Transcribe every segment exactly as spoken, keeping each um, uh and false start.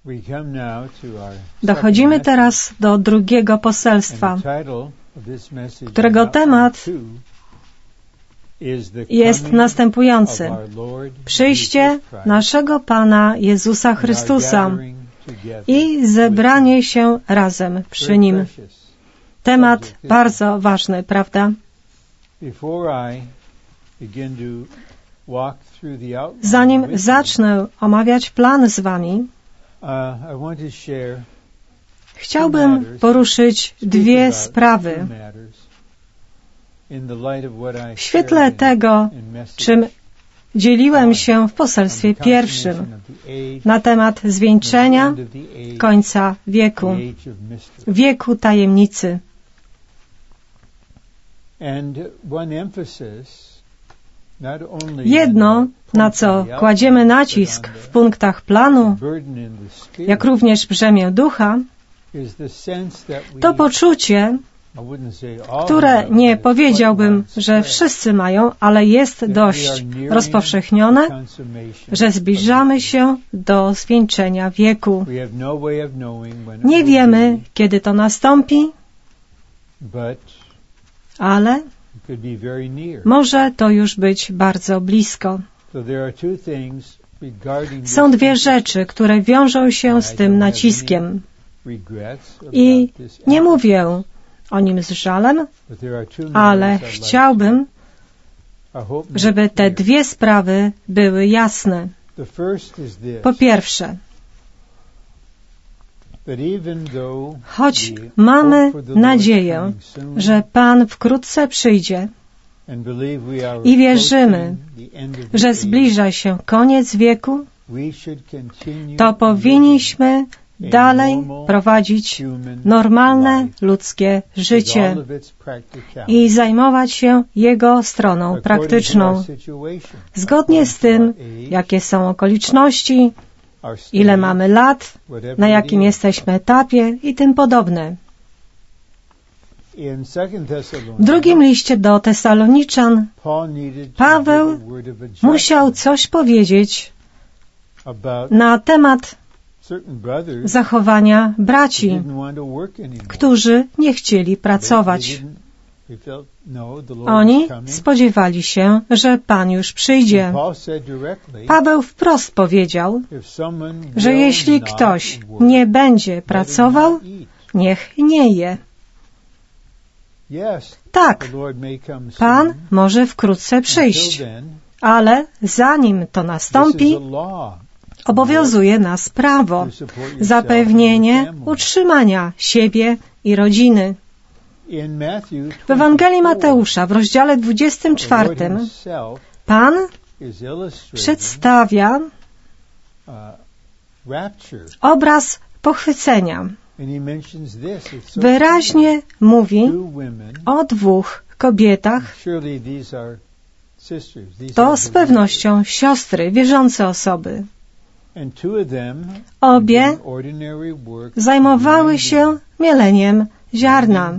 Dochodzimy teraz do drugiego poselstwa, którego temat jest następujący. Przyjście naszego Pana Jezusa Chrystusa i zebranie się razem przy Nim. Temat bardzo ważny, prawda? Zanim zacznę omawiać plan z Wami, chciałbym poruszyć dwie sprawy w świetle tego, czym dzieliłem się w poselstwie pierwszym na temat zwieńczenia końca wieku, wieku tajemnicy. Jedno, na co kładziemy nacisk w punktach planu, jak również brzemię ducha, to poczucie, które nie powiedziałbym, że wszyscy mają, ale jest dość rozpowszechnione, że zbliżamy się do zwieńczenia wieku. Nie wiemy, kiedy to nastąpi, ale może to już być bardzo blisko. Są dwie rzeczy, które wiążą się z tym naciskiem. I nie mówię o nim z żalem, ale chciałbym, żeby te dwie sprawy były jasne. Po pierwsze, choć mamy nadzieję, że Pan wkrótce przyjdzie i wierzymy, że zbliża się koniec wieku, to powinniśmy dalej prowadzić normalne ludzkie życie i zajmować się jego stroną praktyczną. Zgodnie z tym, jakie są okoliczności, ile mamy lat, na jakim jesteśmy etapie i tym podobne. W drugim liście do Tesaloniczan Paweł musiał coś powiedzieć na temat zachowania braci, którzy nie chcieli pracować. Oni spodziewali się, że Pan już przyjdzie. Paweł wprost powiedział, że jeśli ktoś nie będzie pracował, niech nie je. Tak, Pan może wkrótce przyjść, ale zanim to nastąpi, obowiązuje nas prawo, zapewnienie utrzymania siebie i rodziny. W Ewangelii Mateusza w rozdziale dwudziestym czwartym Pan przedstawia obraz pochwycenia. Wyraźnie mówi o dwóch kobietach. To z pewnością siostry, wierzące osoby. Obie zajmowały się mieleniem ziarna.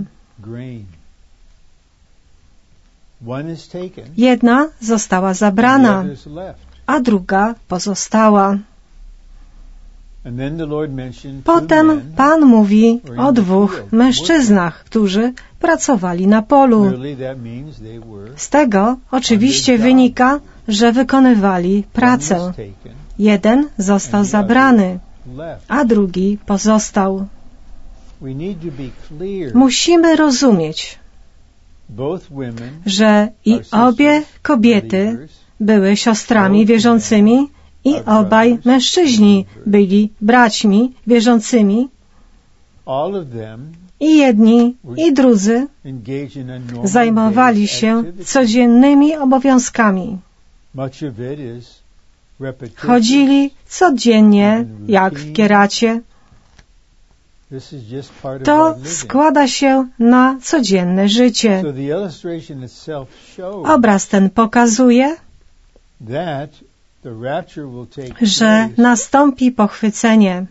Jedna została zabrana, a druga pozostała. Potem Pan mówi o dwóch mężczyznach, którzy pracowali na polu. Z tego oczywiście wynika, że wykonywali pracę. Jeden został zabrany, a drugi pozostał. Musimy rozumieć, że i obie kobiety były siostrami wierzącymi i obaj mężczyźni byli braćmi wierzącymi i jedni i drudzy zajmowali się codziennymi obowiązkami. Chodzili codziennie jak w kieracie. To składa się na codzienne życie. Obraz ten pokazuje, że nastąpi pochwycenie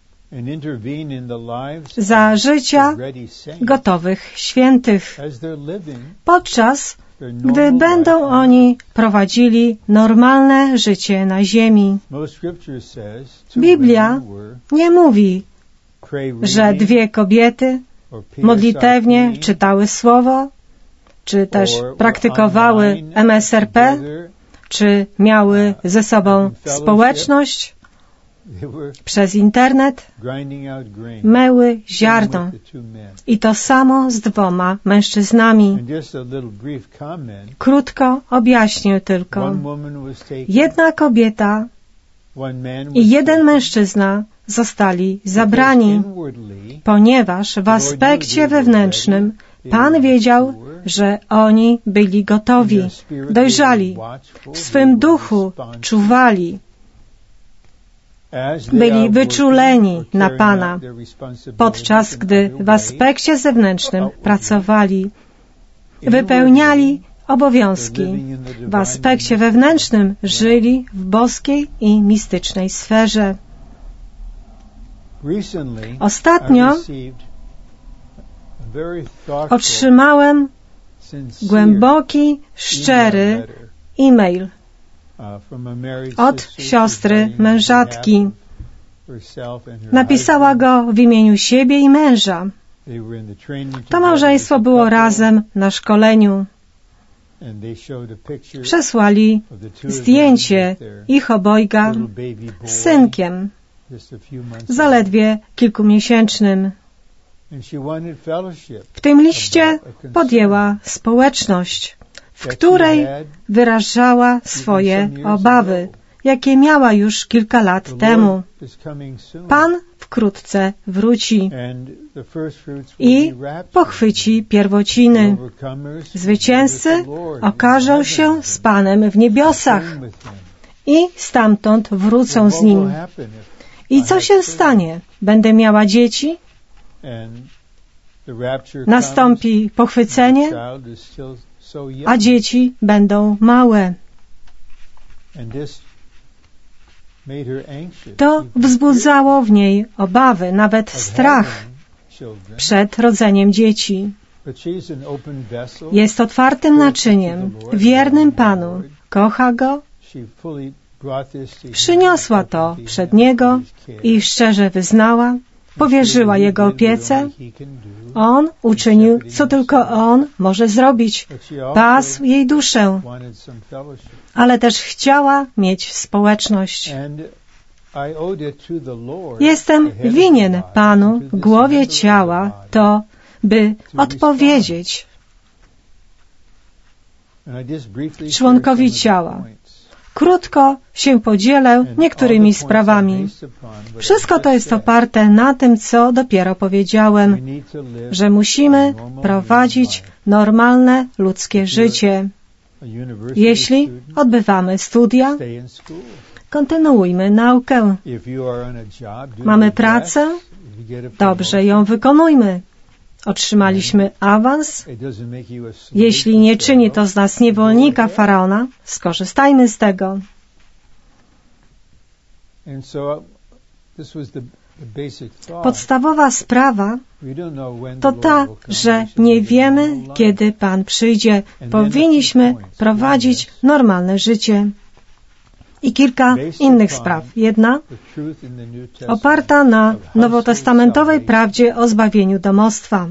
za życia gotowych świętych, podczas gdy będą oni prowadzili normalne życie na ziemi. Biblia nie mówi, że dwie kobiety modlitewnie czytały słowo, czy też praktykowały M S R P, czy miały ze sobą społeczność przez internet, myły ziarno. I to samo z dwoma mężczyznami. Krótko objaśnię tylko. Jedna kobieta i jeden mężczyzna zostali zabrani, ponieważ w aspekcie wewnętrznym Pan wiedział, że oni byli gotowi, dojrzali, w swym duchu czuwali, byli wyczuleni na Pana, podczas gdy w aspekcie zewnętrznym pracowali, wypełniali obowiązki, w aspekcie wewnętrznym żyli w boskiej i mistycznej sferze. Ostatnio otrzymałem głęboki, szczery e-mail od siostry mężatki. Napisała go w imieniu siebie i męża. To małżeństwo było razem na szkoleniu. Przesłali zdjęcie ich obojga z synkiem, zaledwie kilkumiesięcznym. W tym liście podjęła społeczność, w której wyrażała swoje obawy, jakie miała już kilka lat temu. Pan wkrótce wróci i pochwyci pierwociny. Zwycięzcy okażą się z Panem w niebiosach i stamtąd wrócą z Nim. I co się stanie? Będę miała dzieci? Nastąpi pochwycenie, a dzieci będą małe. To wzbudzało w niej obawy, nawet strach przed rodzeniem dzieci. Jest otwartym naczyniem, wiernym Panu, kocha Go. Przyniosła to przed Niego i szczerze wyznała, powierzyła Jego opiece. On uczynił, co tylko On może zrobić. Pasł jej duszę, ale też chciała mieć społeczność. Jestem winien Panu, głowie ciała, to, by odpowiedzieć członkowi ciała. Krótko się podzielę niektórymi sprawami. Wszystko to jest oparte na tym, co dopiero powiedziałem, że musimy prowadzić normalne ludzkie życie. Jeśli odbywamy studia, kontynuujmy naukę. Mamy pracę, dobrze ją wykonujmy. Otrzymaliśmy awans. Jeśli nie czyni to z nas niewolnika Faraona, skorzystajmy z tego. Podstawowa sprawa to ta, że nie wiemy, kiedy Pan przyjdzie. Powinniśmy prowadzić normalne życie. I kilka innych spraw. Jedna, oparta na nowotestamentowej prawdzie o zbawieniu domostwa.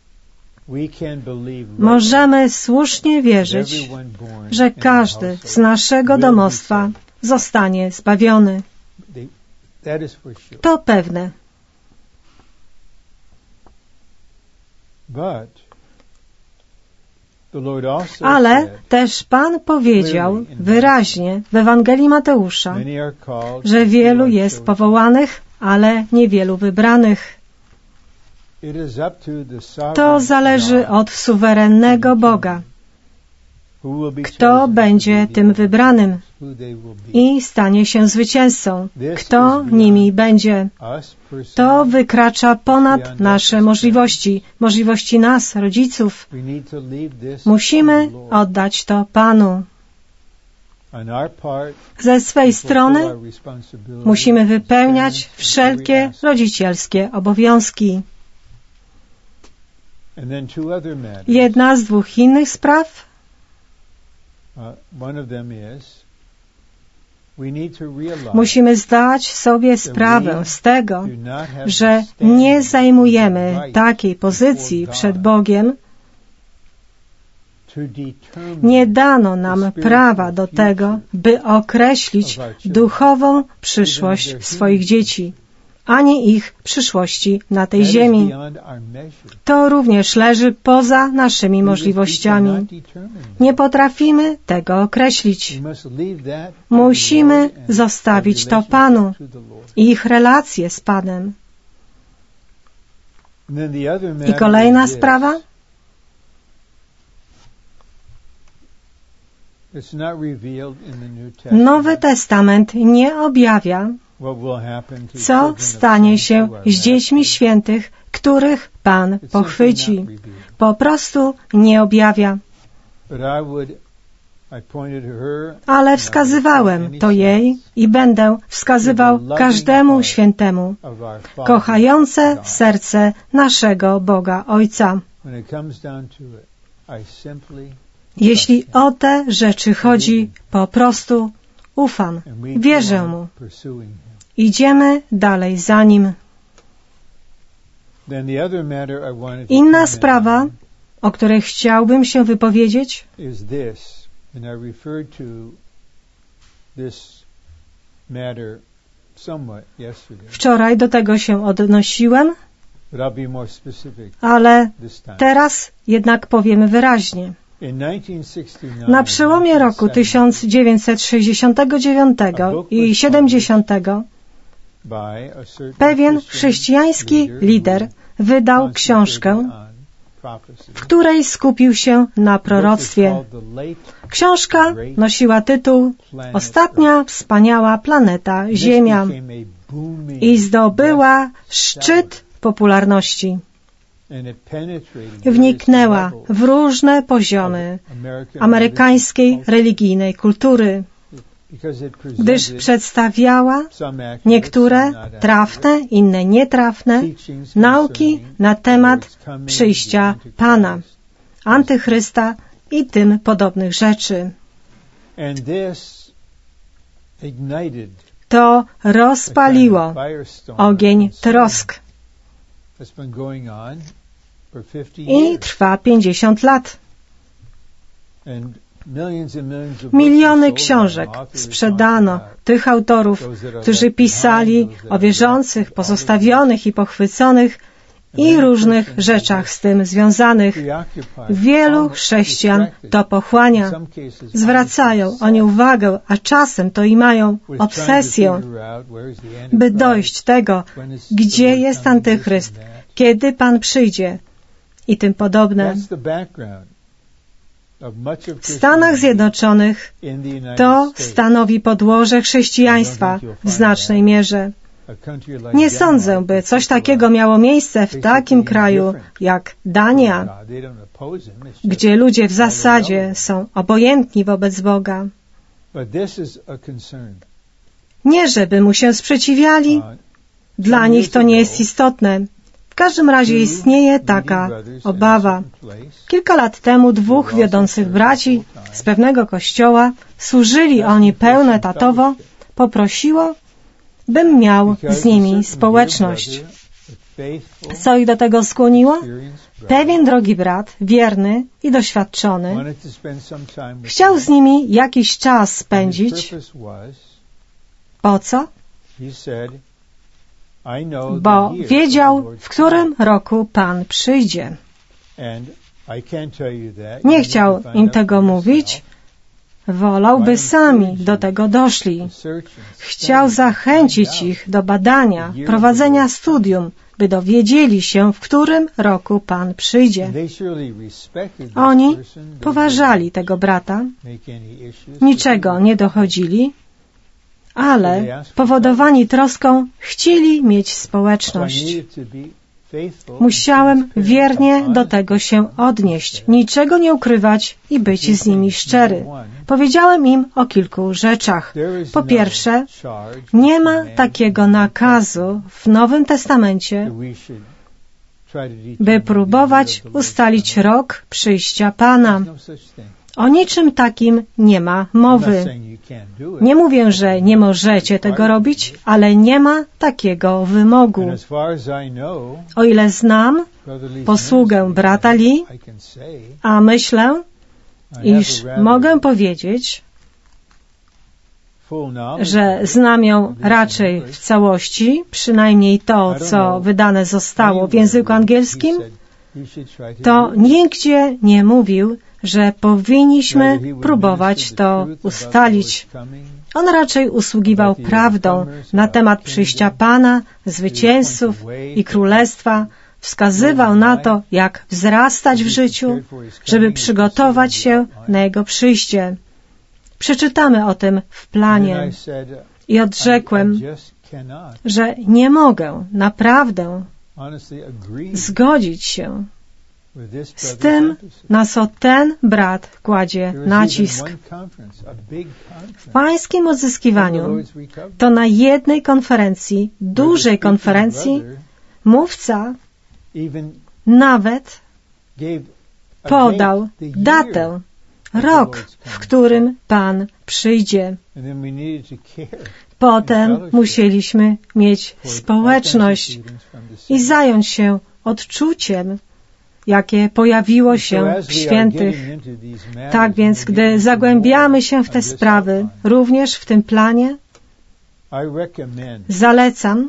Możemy słusznie wierzyć, że każdy z naszego domostwa zostanie zbawiony. To pewne. Ale też Pan powiedział wyraźnie w Ewangelii Mateusza, że wielu jest powołanych, ale niewielu wybranych. To zależy od suwerennego Boga. Kto będzie tym wybranym i stanie się zwycięzcą? Kto nimi będzie? To wykracza ponad nasze możliwości, możliwości nas, rodziców. Musimy oddać to Panu. Ze swej strony musimy wypełniać wszelkie rodzicielskie obowiązki. Jedna z dwóch innych spraw Musimy zdać sobie sprawę z tego, że nie zajmujemy takiej pozycji przed Bogiem. Nie dano nam prawa do tego, by określić duchową przyszłość swoich dzieci, ani ich przyszłości na tej ziemi. To również leży poza naszymi możliwościami. Nie potrafimy tego określić. Musimy zostawić to Panu i ich relacje z Panem. I kolejna sprawa. Nowy Testament nie objawia, co stanie się z dziećmi świętych, których Pan pochwyci. Po prostu nie objawia. Ale wskazywałem to jej i będę wskazywał każdemu świętemu, kochające serce naszego Boga Ojca. Jeśli o te rzeczy chodzi, po prostu ufam, wierzę Mu. Idziemy dalej za Nim. Inna sprawa, o której chciałbym się wypowiedzieć, wczoraj do tego się odnosiłem, ale teraz jednak powiemy wyraźnie. Na przełomie roku tysiąc dziewięćset sześćdziesiątego dziewiątego i siedemdziesiątego pewien chrześcijański lider wydał książkę, w której skupił się na proroctwie. Książka nosiła tytuł Ostatnia wspaniała planeta Ziemia i zdobyła szczyt popularności. Wniknęła w różne poziomy amerykańskiej religijnej kultury, gdyż przedstawiała niektóre trafne, inne nietrafne nauki na temat przyjścia Pana, Antychrysta i tym podobnych rzeczy. To rozpaliło ogień trosk i trwa pięćdziesiąt lat. Miliony książek sprzedano tych autorów, którzy pisali o wierzących, pozostawionych i pochwyconych i różnych rzeczach z tym związanych. Wielu chrześcijan to pochłania. Zwracają oni uwagę, a czasem to i mają obsesję, by dojść tego, gdzie jest Antychryst, kiedy Pan przyjdzie i tym podobne. W Stanach Zjednoczonych to stanowi podłoże chrześcijaństwa w znacznej mierze. Nie sądzę, by coś takiego miało miejsce w takim kraju jak Dania, gdzie ludzie w zasadzie są obojętni wobec Boga. Nie, żeby Mu się sprzeciwiali, dla nich to nie jest istotne. W każdym razie istnieje taka obawa. Kilka lat temu dwóch wiodących braci z pewnego kościoła, służyli oni pełnoetatowo, poprosiło, bym miał z nimi społeczność. Co ich do tego skłoniło? Pewien drogi brat, wierny i doświadczony, chciał z nimi jakiś czas spędzić. Po co? Bo wiedział, w którym roku Pan przyjdzie. Nie chciał im tego mówić, wolałby sami do tego doszli. Chciał zachęcić ich do badania, prowadzenia studium, by dowiedzieli się, w którym roku Pan przyjdzie. Oni poważali tego brata, niczego nie dochodzili, ale powodowani troską chcieli mieć społeczność. Musiałem wiernie do tego się odnieść, niczego nie ukrywać i być z nimi szczery. Powiedziałem im o kilku rzeczach. Po pierwsze, nie ma takiego nakazu w Nowym Testamencie, by próbować ustalić rok przyjścia Pana. O niczym takim nie ma mowy. Nie mówię, że nie możecie tego robić, ale nie ma takiego wymogu. O ile znam posługę brata Lee, a myślę, iż mogę powiedzieć, że znam ją raczej w całości, przynajmniej to, co wydane zostało w języku angielskim, to nigdzie nie mówił, że powinniśmy próbować to ustalić. On raczej usługiwał prawdą na temat przyjścia Pana, zwycięzców i królestwa, wskazywał na to, jak wzrastać w życiu, żeby przygotować się na Jego przyjście. Przeczytamy o tym w planie. I odrzekłem, że nie mogę naprawdę zgodzić się z tym, na co ten brat kładzie nacisk. W pańskim odzyskiwaniu to na jednej konferencji, dużej konferencji, mówca nawet podał datę, rok, w którym Pan przyjdzie. Potem musieliśmy mieć społeczność i zająć się odczuciem, jakie pojawiło się w świętych. Tak więc, gdy zagłębiamy się w te sprawy, również w tym planie, zalecam,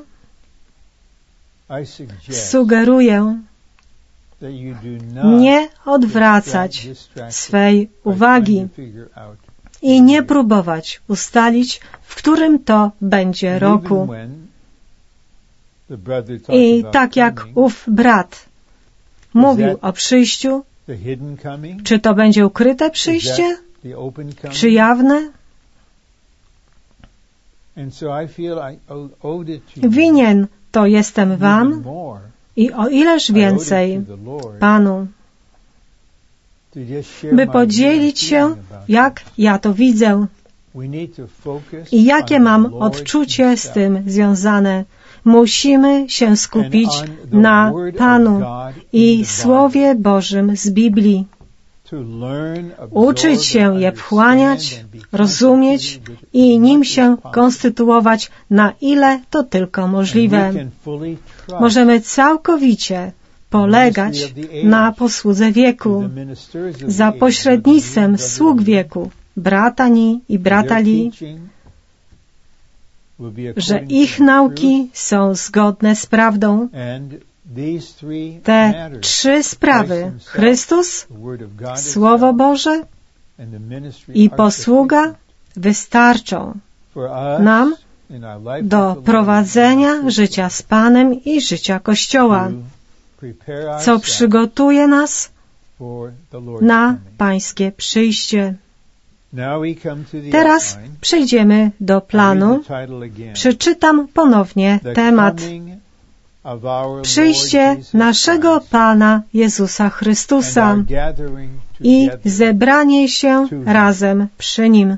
sugeruję, nie odwracać swej uwagi i nie próbować ustalić, w którym to będzie roku. I tak jak ów brat mówił o przyjściu, czy to będzie ukryte przyjście, czy jawne? Winien to jestem wam i o ileż więcej Panu, by podzielić się, jak ja to widzę i jakie mam odczucie z tym związane. Musimy się skupić na Panu i Słowie Bożym z Biblii. Uczyć się je wchłaniać, rozumieć i nim się konstytuować, na ile to tylko możliwe. Możemy całkowicie polegać na posłudze wieku, za pośrednictwem sług wieku, brata Ni i brata Li, że ich nauki są zgodne z prawdą. Te trzy sprawy, Chrystus, Słowo Boże i posługa, wystarczą nam do prowadzenia życia z Panem i życia Kościoła, co przygotuje nas na Pańskie przyjście. Teraz przejdziemy do planu. Przeczytam ponownie temat. Przyjście naszego Pana Jezusa Chrystusa i zebranie się razem przy Nim.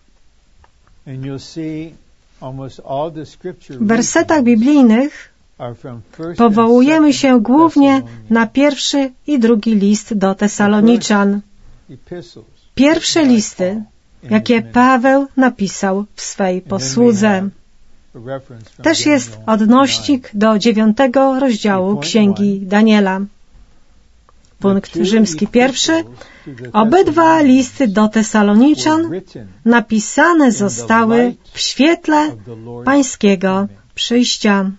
W wersetach biblijnych powołujemy się głównie na pierwszy i drugi list do Tesaloniczan. Pierwsze listy, jakie Paweł napisał w swej posłudze. Też jest odnośnik do dziewiątego rozdziału Księgi Daniela. Punkt rzymski pierwszy. Obydwa listy do Tesaloniczan napisane zostały w świetle Pańskiego przyjścia.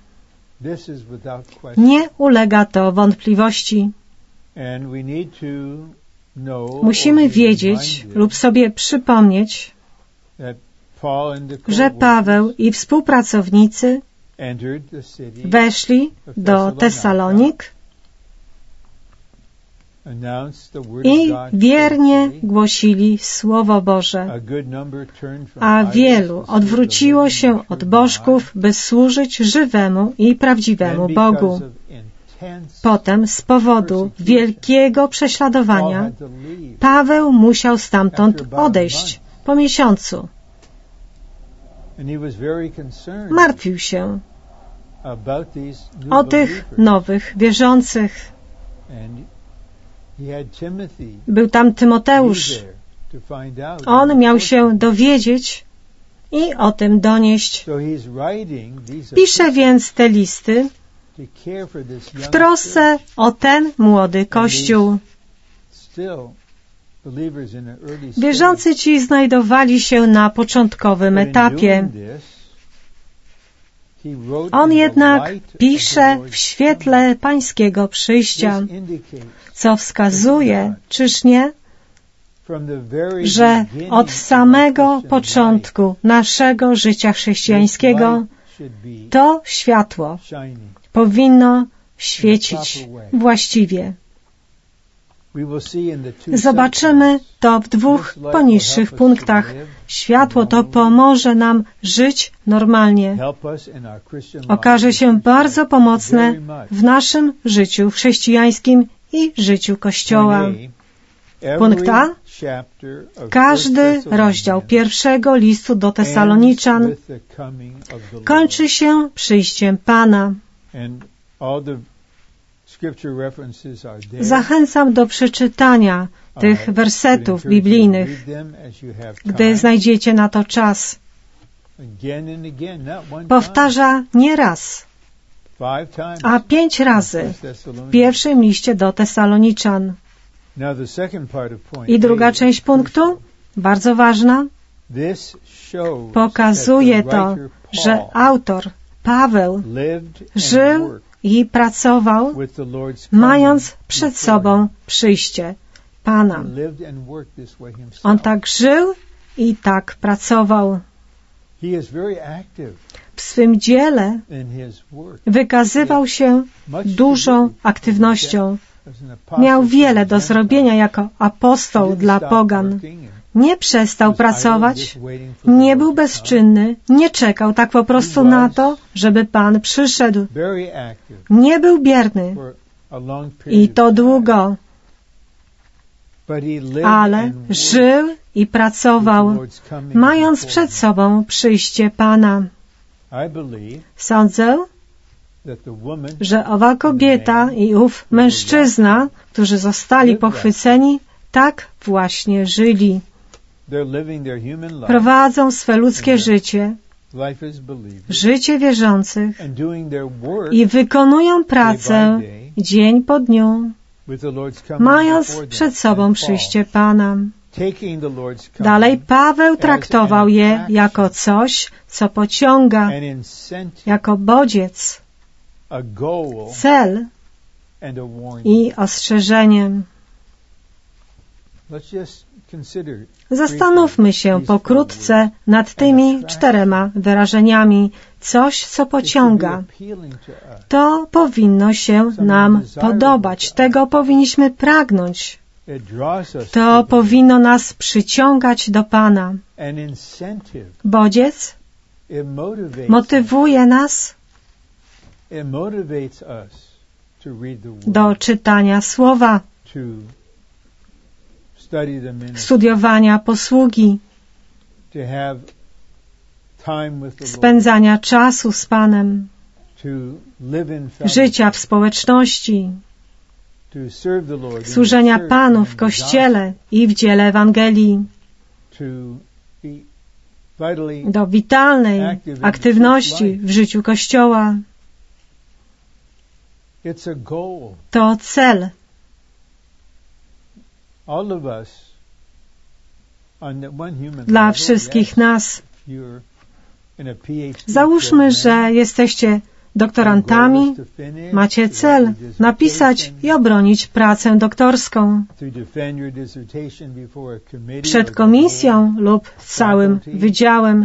Nie ulega to wątpliwości. Musimy wiedzieć lub sobie przypomnieć, że Paweł i współpracownicy weszli do Tesalonik i wiernie głosili Słowo Boże, a wielu odwróciło się od bożków, by służyć żywemu i prawdziwemu Bogu. Potem z powodu wielkiego prześladowania Paweł musiał stamtąd odejść po miesiącu. Martwił się o tych nowych wierzących. Był tam Tymoteusz On miał się dowiedzieć i o tym donieść. Pisze więc te listy w trosce o ten młody Kościół. Wierzący ci znajdowali się na początkowym etapie. On jednak pisze w świetle pańskiego przyjścia, co wskazuje, czyż nie, że od samego początku naszego życia chrześcijańskiego to światło powinno świecić właściwie. Zobaczymy to w dwóch poniższych punktach. Światło to pomoże nam żyć normalnie. Okaże się bardzo pomocne w naszym życiu chrześcijańskim i życiu Kościoła. Punkt A. Każdy rozdział pierwszego listu do Tesaloniczan kończy się przyjściem Pana. Zachęcam do przeczytania tych wersetów biblijnych, gdy znajdziecie na to czas. Powtarza nie raz, a pięć razy w pierwszym liście do Tesaloniczan. I druga część punktu, bardzo ważna, pokazuje to, że autor Paweł żył i pracował, mając przed sobą przyjście Pana. On tak żył i tak pracował. W swym dziele wykazywał się dużą aktywnością. Miał wiele do zrobienia jako apostoł dla pogan. Nie przestał pracować, nie był bezczynny, nie czekał tak po prostu na to, żeby Pan przyszedł. Nie był bierny i to długo, ale żył i pracował, mając przed sobą przyjście Pana. Sądzę, że owa kobieta i ów mężczyzna, którzy zostali pochwyceni, tak właśnie żyli. Prowadzą swe ludzkie życie, życie wierzących i wykonują pracę dzień po dniu, mając przed sobą przyjście Pana. Dalej Paweł traktował je jako coś, co pociąga, jako bodziec, cel i ostrzeżenie. Zastanówmy się pokrótce nad tymi czterema wyrażeniami. Coś, co pociąga. To powinno się nam podobać. Tego powinniśmy pragnąć. To powinno nas przyciągać do Pana. Bodziec motywuje nas do czytania Słowa, studiowania posługi, spędzania czasu z Panem, życia w społeczności, służenia Panu w Kościele i w dziele Ewangelii, do witalnej aktywności w życiu Kościoła. To cel. Dla wszystkich nas. Załóżmy, że jesteście doktorantami, macie cel napisać i obronić pracę doktorską przed komisją lub całym wydziałem.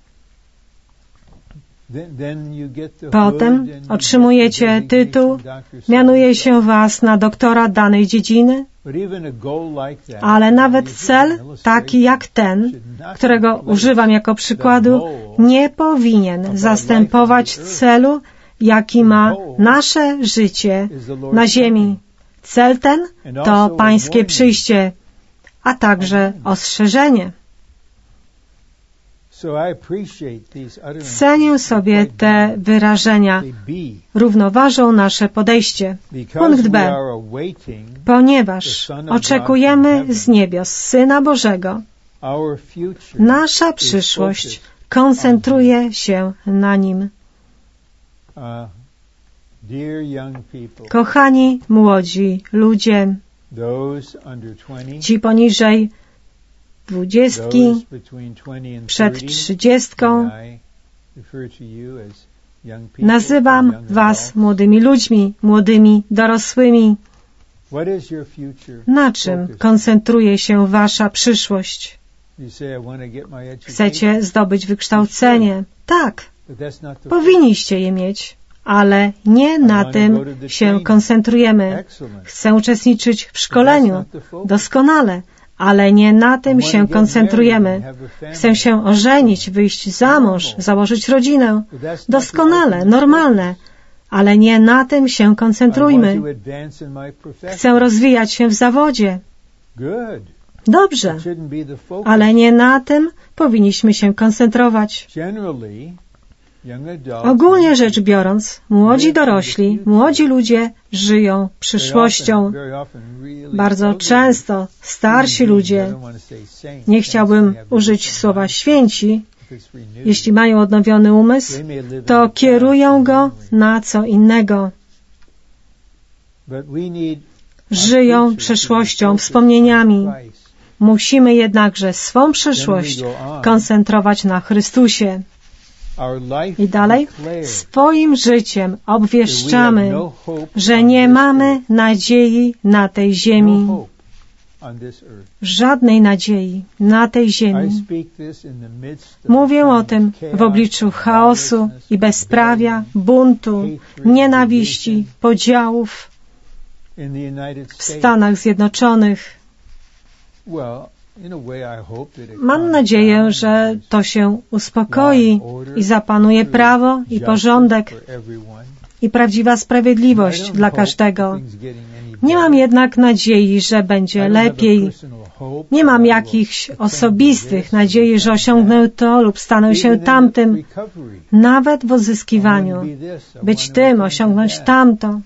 Potem otrzymujecie tytuł, mianuje się was na doktora danej dziedziny, ale nawet cel taki jak ten, którego używam jako przykładu, nie powinien zastępować celu, jaki ma nasze życie na ziemi. Cel ten to Pańskie przyjście, a także ostrzeżenie. Cenię sobie te wyrażenia. Równoważą nasze podejście. Punkt B. Ponieważ oczekujemy z niebios Syna Bożego, nasza przyszłość koncentruje się na Nim. Kochani młodzi ludzie, ci poniżej dwudziestki, przed trzydziestką, nazywam was młodymi ludźmi, młodymi dorosłymi. Na czym koncentruje się wasza przyszłość? Chcecie zdobyć wykształcenie? Tak, powinniście je mieć, ale nie na tym się koncentrujemy. Chcę uczestniczyć w szkoleniu, doskonale, ale nie na tym się koncentrujemy. Chcę się ożenić, wyjść za mąż, założyć rodzinę, doskonale, normalne, ale nie na tym się koncentrujmy. Chcę rozwijać się w zawodzie. Dobrze, ale nie na tym powinniśmy się koncentrować. Ogólnie rzecz biorąc, młodzi dorośli, młodzi ludzie żyją przyszłością. Bardzo często starsi ludzie, nie chciałbym użyć słowa święci, jeśli mają odnowiony umysł, to kierują go na co innego. Żyją przeszłością, wspomnieniami. Musimy jednakże swą przyszłość koncentrować na Chrystusie. I dalej, swoim życiem obwieszczamy, że nie mamy nadziei na tej ziemi. Żadnej nadziei na tej ziemi. Mówię o tym w obliczu chaosu i bezprawia, buntu, nienawiści, podziałów w Stanach Zjednoczonych. Mam nadzieję, że to się uspokoi i zapanuje prawo i porządek i prawdziwa sprawiedliwość dla każdego. Nie mam jednak nadziei, że będzie lepiej. Nie mam jakichś osobistych nadziei, że osiągnę to lub stanę się tamtym. Nawet w odzyskiwaniu. Być tym, osiągnąć tamto.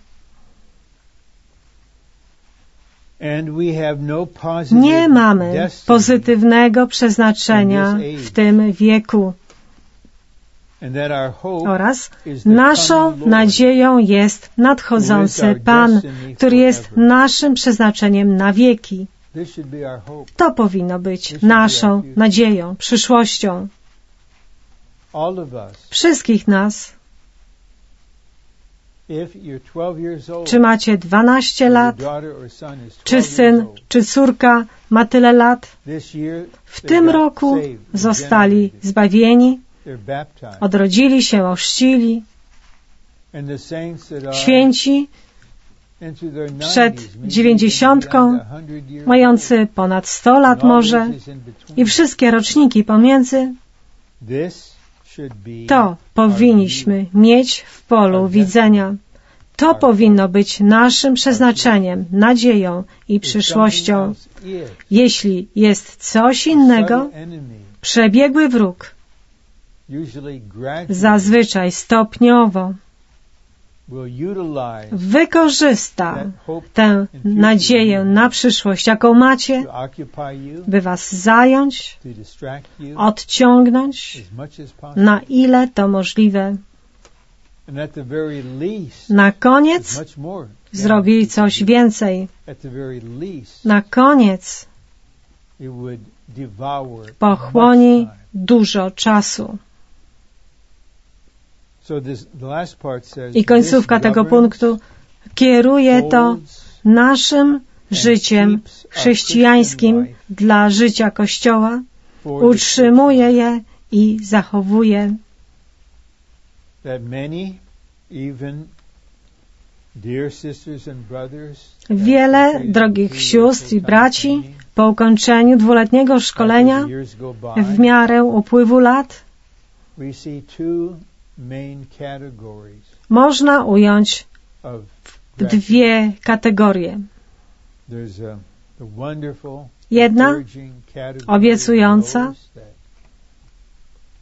Nie mamy pozytywnego przeznaczenia w tym wieku. Oraz naszą nadzieją jest nadchodzący Pan, który jest naszym przeznaczeniem na wieki. To powinno być naszą nadzieją, przyszłością. Wszystkich nas. Czy macie dwanaście lat, czy syn, czy córka ma tyle lat, w tym roku zostali zbawieni, odrodzili się, ochrzcili. Święci przed dziewięćdziesiątką, mający ponad sto lat może i wszystkie roczniki pomiędzy, to powinniśmy mieć w polu widzenia. To powinno być naszym przeznaczeniem, nadzieją i przyszłością. Jeśli jest coś innego, przebiegły wróg zazwyczaj stopniowo wykorzysta tę nadzieję na przyszłość, jaką macie, by was zająć, odciągnąć, na ile to możliwe. Na koniec zrobi coś więcej. Na koniec pochłoni dużo czasu. I końcówka tego punktu kieruje to naszym życiem chrześcijańskim dla życia Kościoła, utrzymuje je i zachowuje. Wiele drogich sióstr i braci po ukończeniu dwuletniego szkolenia w miarę upływu lat można ująć w dwie kategorie. Jedna obiecująca,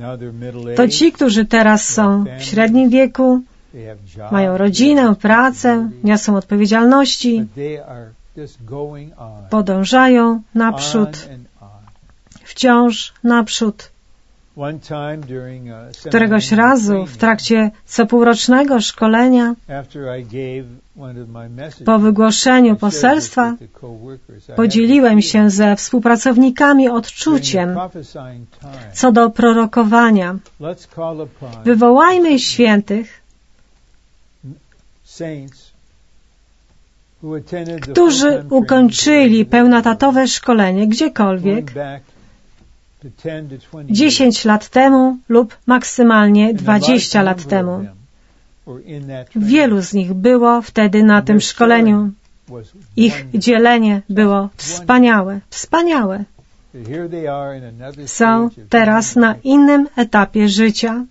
To ci, którzy teraz są w średnim wieku, mają rodzinę, pracę, niosą odpowiedzialności, podążają naprzód, wciąż naprzód. Któregoś razu w trakcie copółrocznego szkolenia, po wygłoszeniu poselstwa, podzieliłem się ze współpracownikami odczuciem co do prorokowania. Wywołajmy świętych, którzy ukończyli pełnotatowe szkolenie gdziekolwiek, dziesięć lat temu lub maksymalnie dwadzieścia lat temu. Wielu z nich było wtedy na tym szkoleniu. Ich dzielenie było wspaniałe, wspaniałe. Są teraz na innym etapie życia.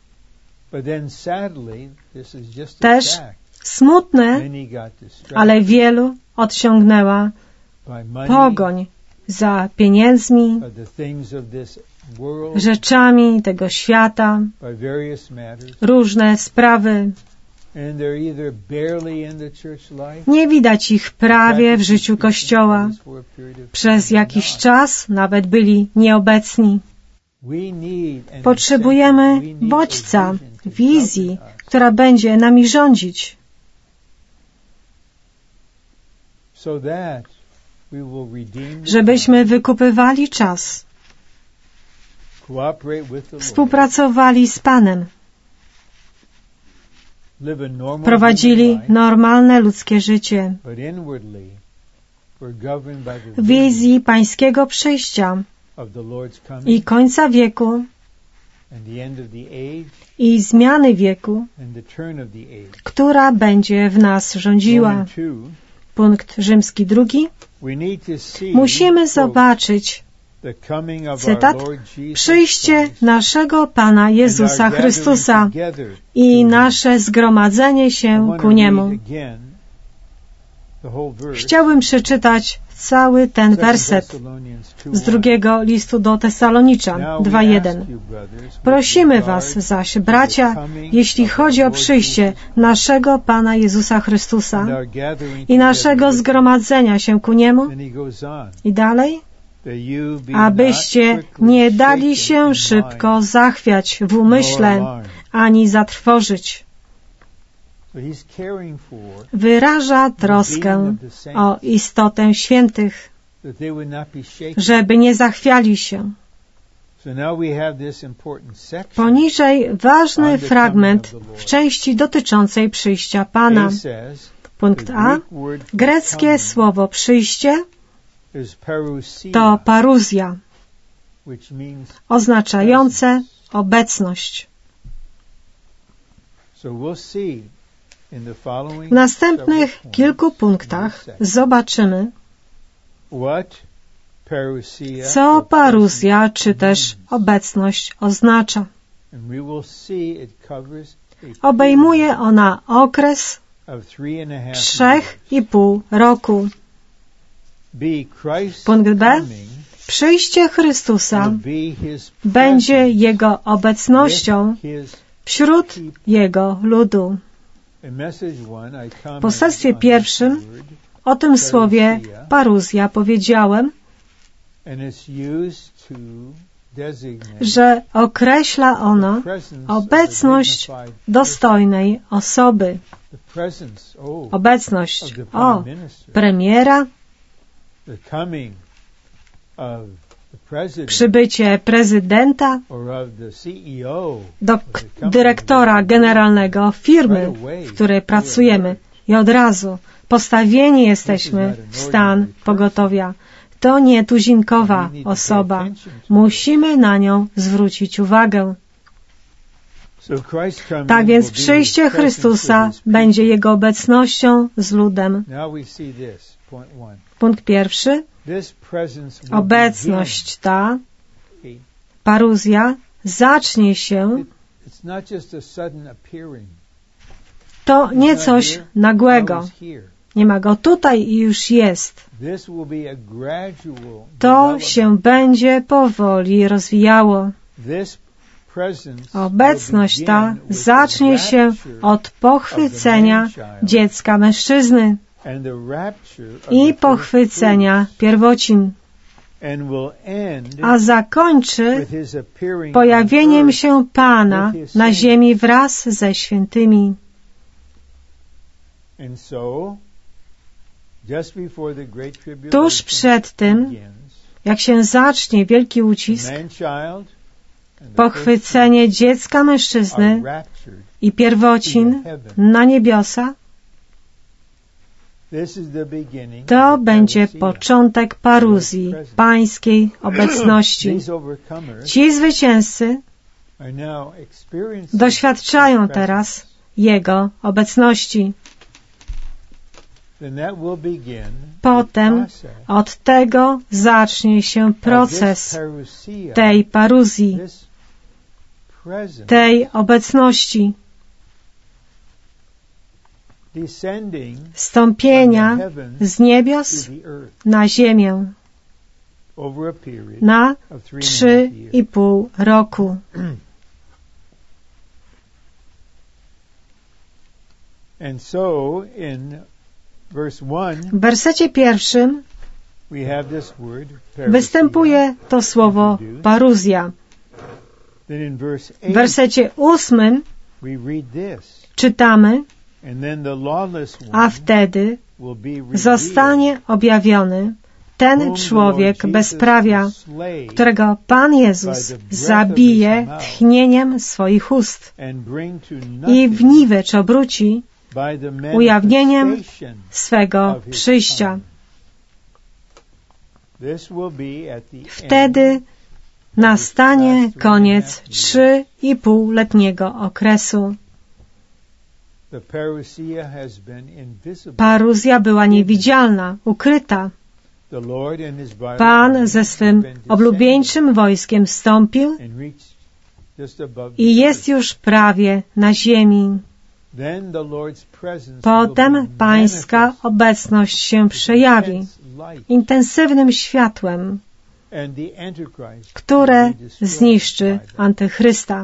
Też smutne, ale wielu odciągnęła pogoń za pieniędzmi, rzeczami tego świata, różne sprawy. Nie widać ich prawie w życiu Kościoła. Przez jakiś czas nawet byli nieobecni. Potrzebujemy bodźca, wizji, która będzie nami rządzić, żebyśmy wykupywali czas, współpracowali z Panem, prowadzili normalne ludzkie życie w wizji pańskiego przyjścia i końca wieku i zmiany wieku, która będzie w nas rządziła. Punkt rzymski drugi. Musimy zobaczyć, cytat, przyjście naszego Pana Jezusa Chrystusa i nasze zgromadzenie się ku Niemu. Chciałbym przeczytać cały ten werset z drugiego listu do Tesaloniczan dwa jeden. Prosimy was zaś, bracia, jeśli chodzi o przyjście naszego Pana Jezusa Chrystusa i naszego zgromadzenia się ku Niemu, i dalej, abyście nie dali się szybko zachwiać w umyśle, ani zatrwożyć. Wyraża troskę o istotę świętych, żeby nie zachwiali się. Poniżej ważny fragment w części dotyczącej przyjścia Pana. Punkt A. Greckie słowo przyjście to paruzja, oznaczające obecność. W następnych kilku punktach zobaczymy, co paruzja czy też obecność oznacza. Obejmuje ona okres trzech i pół roku. Punkt B. Przyjście Chrystusa będzie Jego obecnością wśród Jego ludu. W poselstwie pierwszym o tym słowie paruzja powiedziałem, że określa ono obecność dostojnej osoby. Obecność o premiera, przybycie prezydenta, do dyrektora generalnego firmy, w której pracujemy, i od razu postawieni jesteśmy w stan pogotowia. To nie tuzinkowa osoba. Musimy na nią zwrócić uwagę. Tak więc przyjście Chrystusa będzie Jego obecnością z ludem. Punkt pierwszy. Obecność ta, paruzja, zacznie się. To nie coś nagłego. Nie ma go tutaj i już jest. To się będzie powoli rozwijało. Obecność ta zacznie się od pochwycenia dziecka mężczyzny i pochwycenia pierwocin, a zakończy pojawieniem się Pana na ziemi wraz ze świętymi. Tuż przed tym, jak się zacznie wielki ucisk, pochwycenie dziecka mężczyzny i pierwocin na niebiosa, to będzie początek paruzji, pańskiej obecności. Ci zwycięzcy doświadczają teraz Jego obecności. Potem od tego zacznie się proces tej paruzji, tej obecności, stąpienia z niebios na ziemię na trzy i pół roku. W wersecie pierwszym występuje to słowo paruzja. W wersecie ósmym czytamy: a wtedy zostanie objawiony ten człowiek bezprawia, którego Pan Jezus zabije tchnieniem swoich ust i w niwecz obróci ujawnieniem swego przyjścia. Wtedy nastanie koniec trzy i pół letniego okresu. Paruzja była niewidzialna, ukryta. Pan ze swym oblubieńczym wojskiem wstąpił i jest już prawie na ziemi. Potem Pańska obecność się przejawi intensywnym światłem, które zniszczy Antychrysta.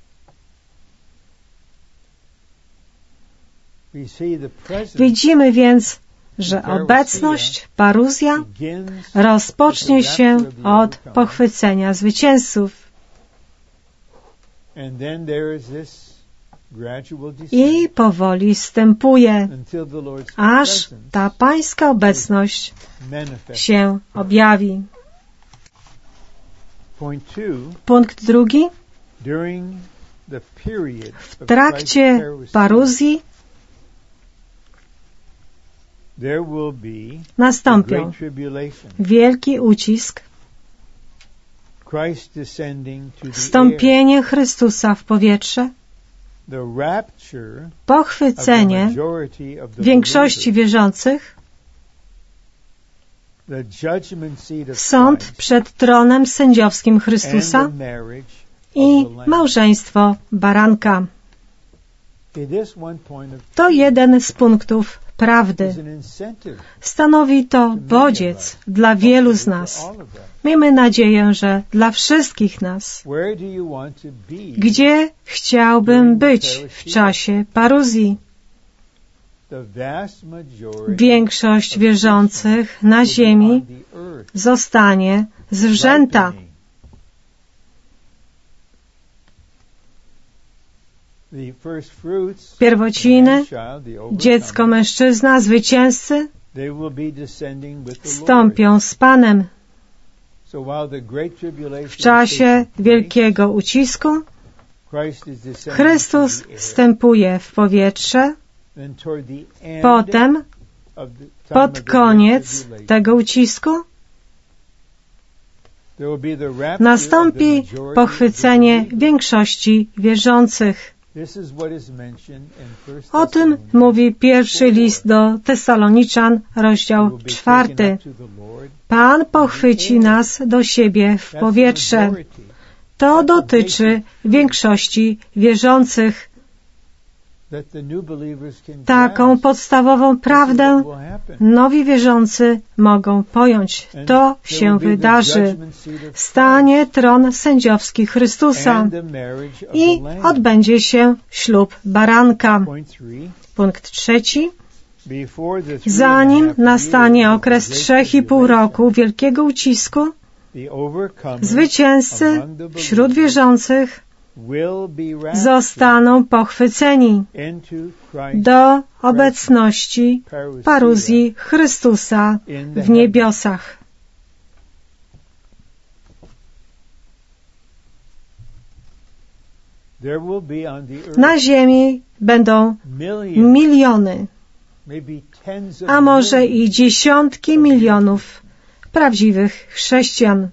Widzimy więc, że obecność, paruzja, rozpocznie się od pochwycenia zwycięzców. I powoli wstępuje, aż ta Pańska obecność się objawi. Punkt drugi. W trakcie paruzji nastąpią wielki ucisk, wstąpienie Chrystusa w powietrze, pochwycenie większości wierzących, sąd przed tronem sędziowskim Chrystusa i małżeństwo baranka. To jeden z punktów prawdy. Stanowi to bodziec dla wielu z nas. Miejmy nadzieję, że dla wszystkich nas. Gdzie chciałbym być w czasie paruzji? Większość wierzących na ziemi zostanie zwrzęta. Pierwociny, dziecko mężczyzna, zwycięzcy wstąpią z Panem. W czasie wielkiego ucisku Chrystus wstępuje w powietrze. Potem, pod koniec tego ucisku, nastąpi pochwycenie większości wierzących. O tym mówi pierwszy list do Tesaloniczan, rozdział czwarty. Pan pochwyci nas do siebie w powietrze. To dotyczy większości wierzących. Taką podstawową prawdę nowi wierzący mogą pojąć. To się wydarzy. Stanie tron sędziowski Chrystusa i odbędzie się ślub baranka. Punkt trzeci. Zanim nastanie okres trzech i pół roku wielkiego ucisku, zwycięzcy wśród wierzących zostaną pochwyceni do obecności paruzji Chrystusa w niebiosach. Na ziemi będą miliony, a może i dziesiątki milionów prawdziwych chrześcijan.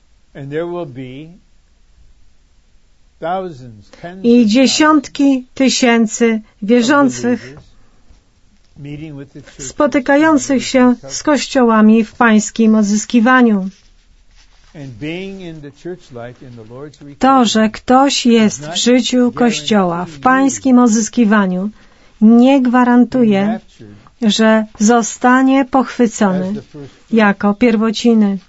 I dziesiątki tysięcy wierzących spotykających się z kościołami w Pańskim odzyskiwaniu. To, że ktoś jest w życiu Kościoła w Pańskim odzyskiwaniu, nie gwarantuje, że zostanie pochwycony jako pierwociny.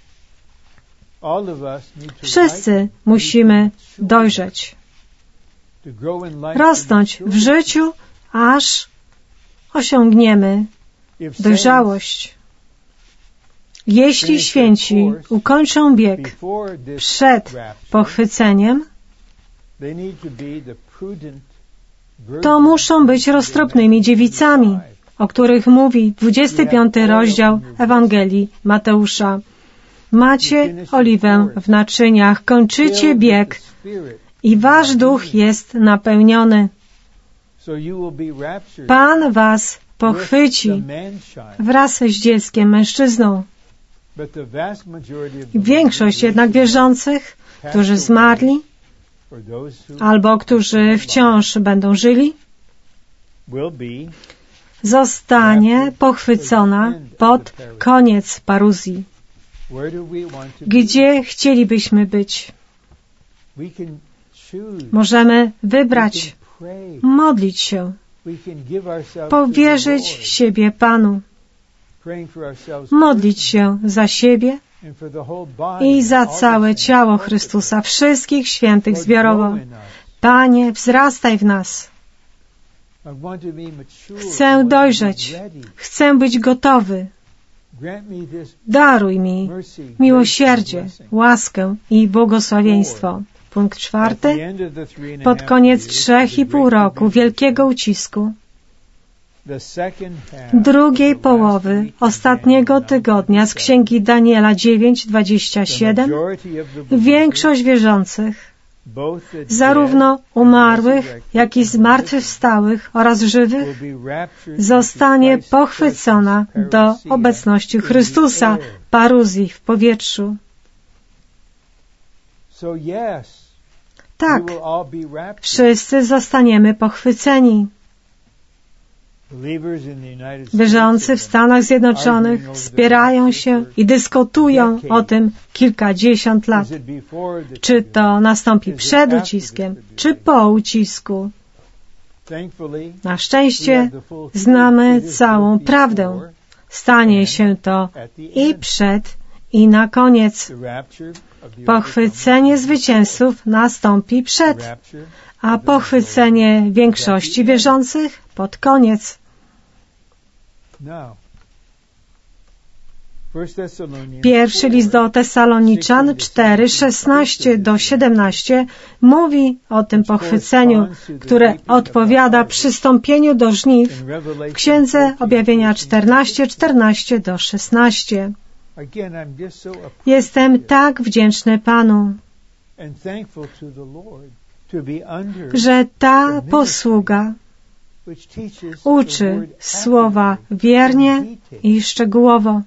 Wszyscy musimy dojrzeć, rosnąć w życiu, aż osiągniemy dojrzałość. Jeśli święci ukończą bieg przed pochwyceniem, to muszą być roztropnymi dziewicami, o których mówi dwudziesty piąty rozdział Ewangelii Mateusza. Macie oliwę w naczyniach, kończycie bieg i wasz duch jest napełniony. Pan was pochwyci wraz z dzieckiem mężczyzną. Większość jednak wierzących, którzy zmarli albo którzy wciąż będą żyli, zostanie pochwycona pod koniec paruzji. Gdzie chcielibyśmy być? Możemy wybrać, modlić się, powierzyć siebie Panu, modlić się za siebie i za całe ciało Chrystusa, wszystkich świętych zbiorowo. Panie, wzrastaj w nas. Chcę dojrzeć, chcę być gotowy. Daruj mi miłosierdzie, łaskę i błogosławieństwo. Punkt czwarty. Pod koniec trzech i pół roku wielkiego ucisku, drugiej połowy ostatniego tygodnia z Księgi Daniela dziewięć, dwadzieścia siedem, większość wierzących, zarówno umarłych, jak i zmartwychwstałych oraz żywych, zostanie pochwycona do obecności Chrystusa, paruzji w powietrzu. Tak, wszyscy zostaniemy pochwyceni. Wierzący w Stanach Zjednoczonych wspierają się i dyskutują o tym kilkadziesiąt lat. Czy to nastąpi przed uciskiem, czy po ucisku. Na szczęście znamy całą prawdę. Stanie się to i przed, i na koniec. Pochwycenie zwycięzców nastąpi przed, a pochwycenie większości wierzących pod koniec. Pierwszy list do Tesaloniczan cztery, szesnaście do siedemnaście mówi o tym pochwyceniu, które odpowiada przystąpieniu do żniw w Księdze Objawienia czternaście, czternaście do szesnaście. Jestem tak wdzięczny Panu, że ta posługa uczy słowa wiernie i szczegółowo.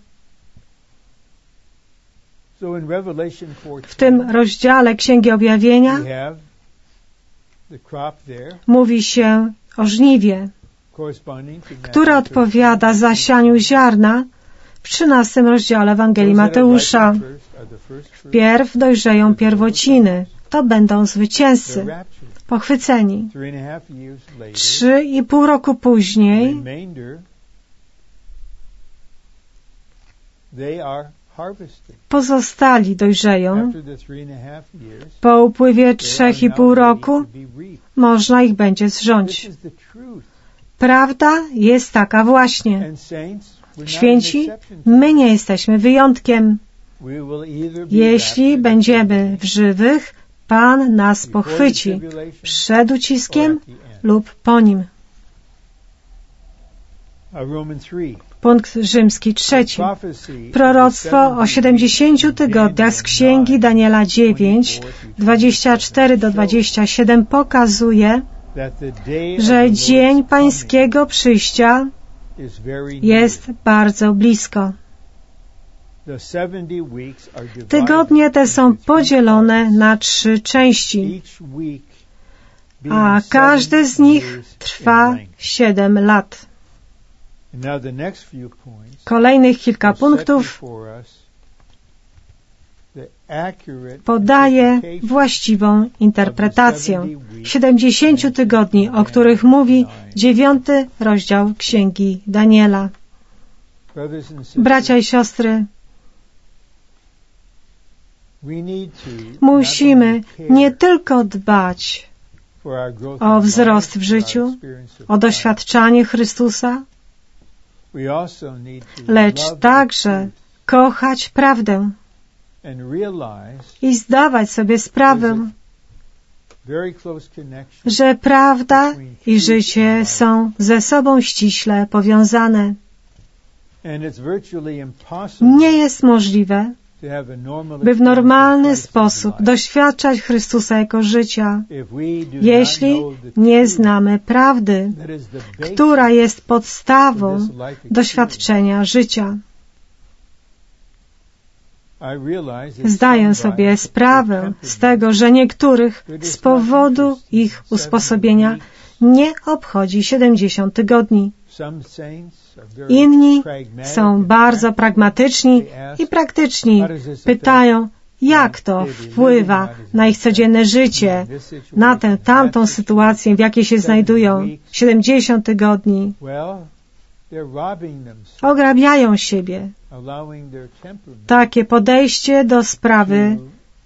W tym rozdziale Księgi Objawienia mówi się o żniwie, które odpowiada zasianiu ziarna w trzynastym rozdziale Ewangelii Mateusza. Wpierw dojrzeją pierwociny, to będą zwycięzcy. pochwyceni. Trzy i pół roku później pozostali dojrzeją. Po upływie trzech i pół roku można ich będzie zrząć. Prawda jest taka właśnie. Święci, my nie jesteśmy wyjątkiem. Jeśli będziemy w żywych, Pan nas pochwyci przed uciskiem lub po nim. Punkt rzymski trzeci. Proroctwo o siedemdziesięciu tygodniach z Księgi Daniela dziewięć, dwadzieścia cztery do dwudziestego siódmego pokazuje, że dzień Pańskiego przyjścia jest bardzo blisko. Tygodnie te są podzielone na trzy części, a każdy z nich trwa siedem lat. Kolejnych kilka punktów podaje właściwą interpretację siedemdziesięciu tygodni, o których mówi dziewiąty rozdział Księgi Daniela. Bracia i siostry, musimy nie tylko dbać o wzrost w życiu, o doświadczanie Chrystusa, lecz także kochać prawdę i zdawać sobie sprawę, że prawda i życie są ze sobą ściśle powiązane. Nie jest możliwe, by w normalny sposób doświadczać Chrystusa jako życia, jeśli nie znamy prawdy, która jest podstawą doświadczenia życia. Zdaję sobie sprawę z tego, że niektórych z powodu ich usposobienia nie obchodzi siedemdziesiąt tygodni. Inni są bardzo pragmatyczni i praktyczni. Pytają, jak to wpływa na ich codzienne życie, na tę, tamtą sytuację, w jakiej się znajdują. siedemdziesiąt tygodni. Ograbiają siebie. Takie podejście do sprawy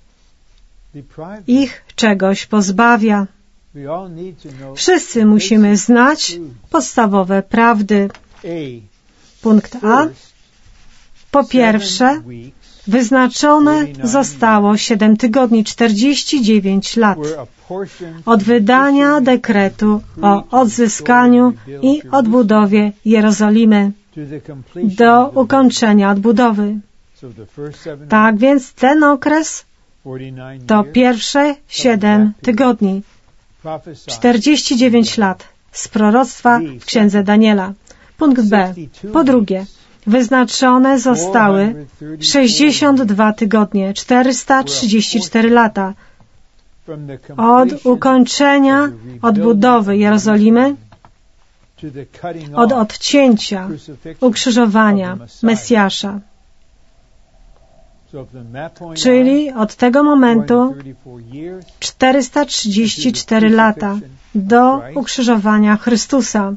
ich czegoś pozbawia. Wszyscy musimy znać podstawowe prawdy. Punkt A. Po pierwsze, wyznaczone zostało siedem tygodni, czterdzieści dziewięć lat od wydania dekretu o odzyskaniu i odbudowie Jerozolimy do ukończenia odbudowy. Tak więc ten okres to pierwsze siedem tygodni, czterdzieści dziewięć lat z proroctwa w Księdze Daniela. Punkt B. Po drugie, wyznaczone zostały sześćdziesiąt dwa tygodnie, czterysta trzydzieści cztery lata od ukończenia odbudowy Jerozolimy, od odcięcia ukrzyżowania Mesjasza. Czyli od tego momentu czterysta trzydzieści cztery lata do ukrzyżowania Chrystusa.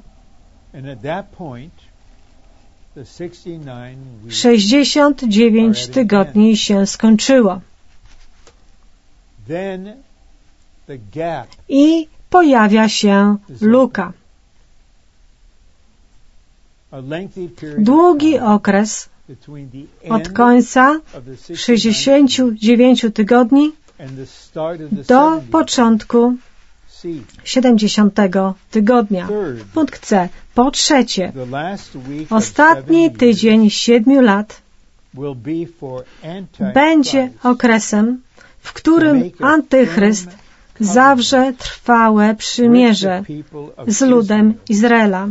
sześćdziesiąt dziewięć tygodni się skończyło. I pojawia się luka. Długi okres od końca sześćdziesięciu dziewięciu tygodni do początku siedemdziesiątego tygodnia. Punkt C. Po trzecie, ostatni tydzień siedmiu lat będzie okresem, w którym Antychryst zawrze trwałe przymierze z ludem Izraela.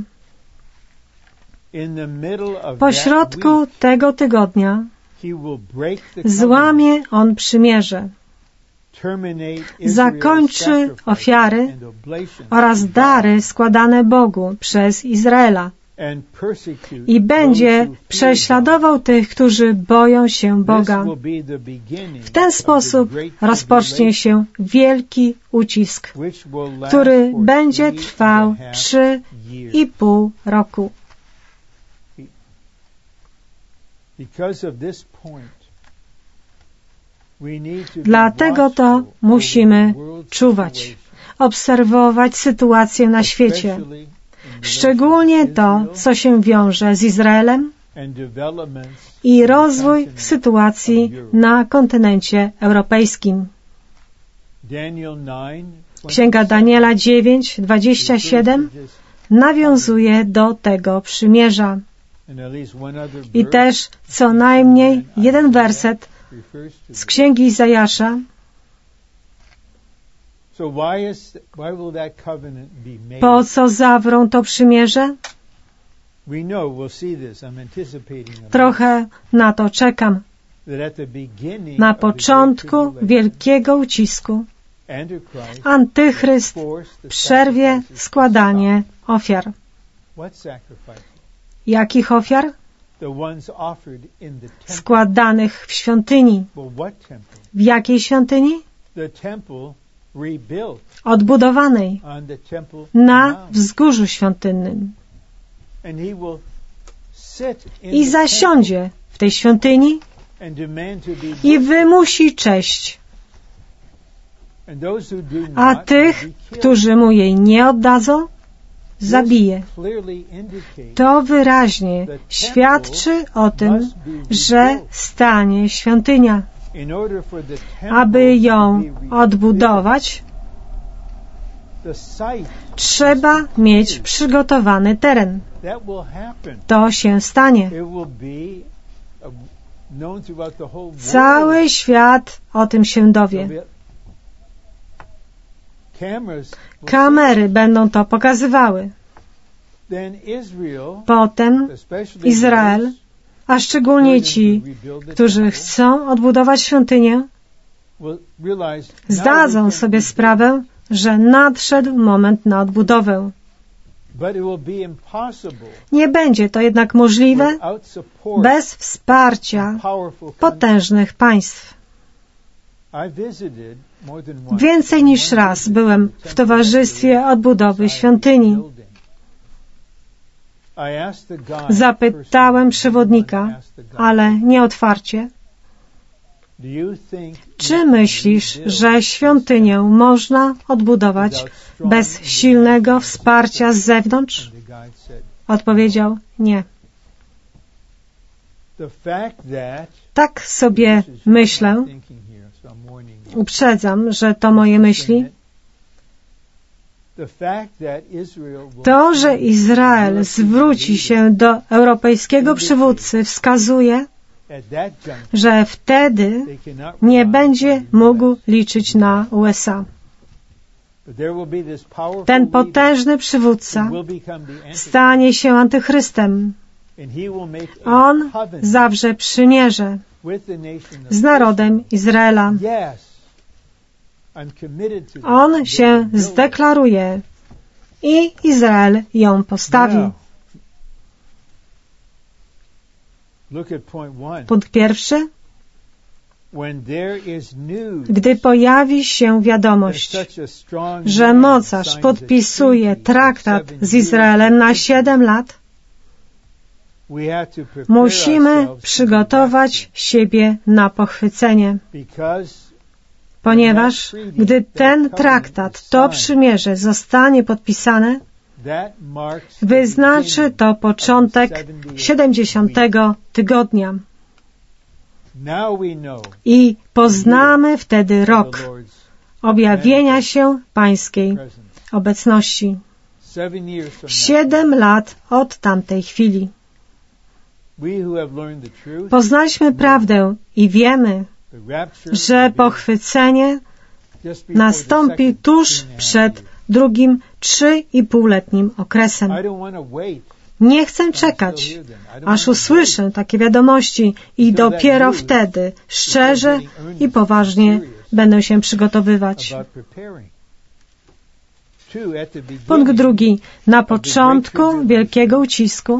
Po środku tego tygodnia złamie on przymierze, zakończy ofiary oraz dary składane Bogu przez Izraela. i będzie prześladował tych, którzy boją się Boga. W ten sposób rozpocznie się wielki ucisk, który będzie trwał trzy i pół roku. Dlatego to musimy czuwać, obserwować sytuację na świecie, szczególnie to, co się wiąże z Izraelem i rozwój sytuacji na kontynencie europejskim. Księga Daniela dziewięć, dwadzieścia siedem nawiązuje do tego przymierza. I też co najmniej jeden werset z Księgi Izajasza. Po co zawrą to przymierze? Trochę na to czekam. Na początku wielkiego ucisku Antychryst przerwie składanie ofiar. Jakich ofiar? Składanych w świątyni. W jakiej świątyni? Odbudowanej na wzgórzu świątynnym. I zasiądzie w tej świątyni i wymusi cześć. A tych, którzy mu jej nie oddadzą, zabije. To wyraźnie świadczy o tym, że stanie świątynia. Aby ją odbudować, trzeba mieć przygotowany teren. To się stanie. Cały świat o tym się dowie. Kamery będą to pokazywały. Potem Izrael, a szczególnie ci, którzy chcą odbudować świątynię, zdadzą sobie sprawę, że nadszedł moment na odbudowę. Nie będzie to jednak możliwe bez wsparcia potężnych państw. Więcej niż raz byłem w towarzystwie odbudowy świątyni. Zapytałem przewodnika, ale nie otwarcie. Czy myślisz, że świątynię można odbudować bez silnego wsparcia z zewnątrz? Odpowiedział nie. Tak sobie myślę, uprzedzam, że to moje myśli. To, że Izrael zwróci się do europejskiego przywódcy, wskazuje, że wtedy nie będzie mógł liczyć na U S A. Ten potężny przywódca stanie się antychrystem. On zawrze przymierze z narodem Izraela. On się zdeklaruje i Izrael ją postawi. Punkt pierwszy. Gdy pojawi się wiadomość, że mocarz podpisuje traktat z Izraelem na siedem lat, musimy przygotować siebie na pochwycenie. Ponieważ gdy ten traktat, to przymierze zostanie podpisane, wyznaczy to początek siedemdziesiątego tygodnia. I poznamy wtedy rok objawienia się Pańskiej obecności. Siedem lat od tamtej chwili. Poznaliśmy prawdę i wiemy, że pochwycenie nastąpi tuż przed drugim trzy i półletnim okresem. Nie chcę czekać, aż usłyszę takie wiadomości i dopiero wtedy szczerze i poważnie będę się przygotowywać. Punkt drugi. Na początku wielkiego ucisku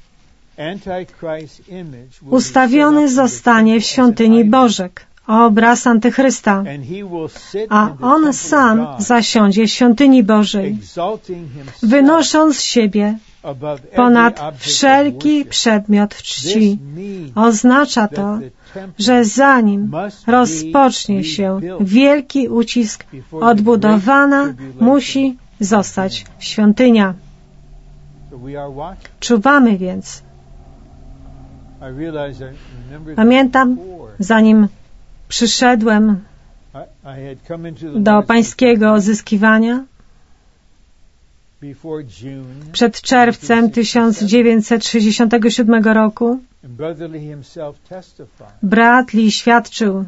ustawiony zostanie w świątyni Bożek obraz Antychrysta, a on sam zasiądzie w świątyni Bożej, wynosząc siebie ponad wszelki przedmiot czci. Oznacza to, że zanim rozpocznie się wielki ucisk, odbudowana musi zostać świątynia. Czuwamy więc. Pamiętam, zanim przyszedłem do pańskiego zyskiwania, przed czerwcem tysiąc dziewięćset sześćdziesiątego siódmego roku, brat Lee świadczył,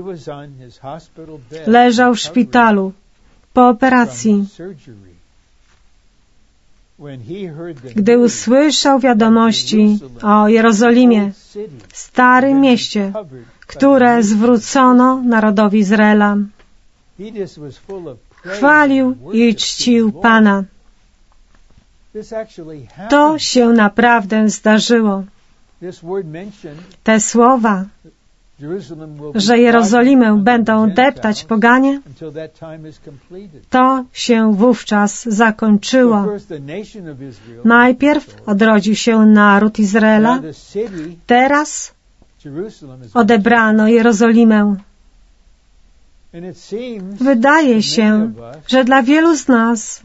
leżał w szpitalu po operacji. Gdy usłyszał wiadomości o Jerozolimie, starym mieście, które zwrócono narodowi Izraela, chwalił i czcił Pana. To się naprawdę zdarzyło. Te słowa, że Jerozolimę będą deptać poganie, to się wówczas zakończyło. Najpierw odrodził się naród Izraela, teraz odebrano Jerozolimę. Wydaje się, że dla wielu z nas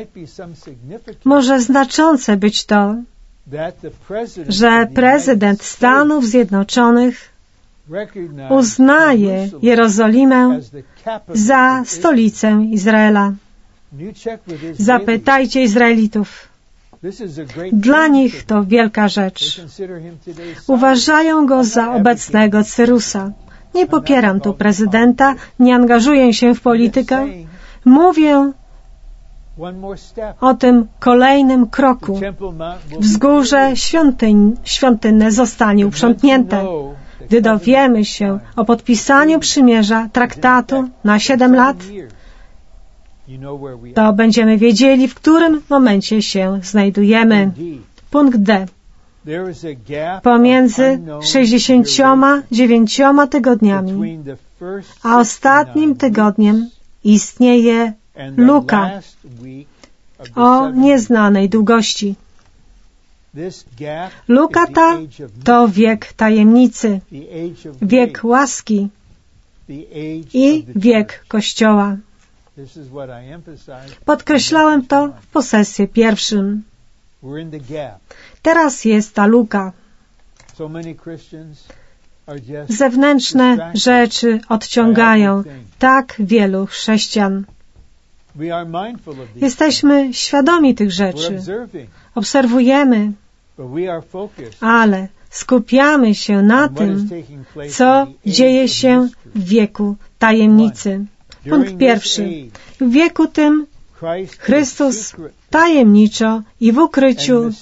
może znaczące być to, że prezydent Stanów Zjednoczonych uznaje Jerozolimę za stolicę Izraela. Zapytajcie Izraelitów. Dla nich to wielka rzecz. Uważają go za obecnego Cyrusa. Nie popieram tu prezydenta, nie angażuję się w politykę. Mówię o tym kolejnym kroku. Wzgórze świątyń, świątynne zostanie uprzątnięte. Gdy dowiemy się o podpisaniu przymierza, traktatu na siedem lat, to będziemy wiedzieli, w którym momencie się znajdujemy. Punkt D. Pomiędzy sześćdziesięcioma dziewięcioma tygodniami a ostatnim tygodniem istnieje luka o nieznanej długości. Luka ta to wiek tajemnicy, wiek łaski i wiek Kościoła. Podkreślałem to w poselstwie pierwszym. Teraz jest ta luka. Zewnętrzne rzeczy odciągają tak wielu chrześcijan. Jesteśmy świadomi tych rzeczy. Obserwujemy, ale skupiamy się na tym, co dzieje się w wieku tajemnicy. Punkt pierwszy. W wieku tym Chrystus tajemniczo i w ukryciu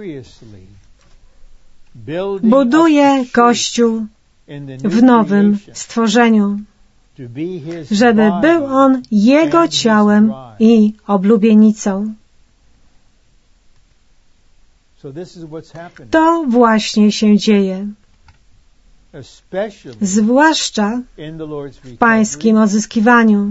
buduje Kościół w nowym stworzeniu, żeby był on Jego ciałem i oblubienicą. To właśnie się dzieje. Zwłaszcza w Pańskim odzyskiwaniu.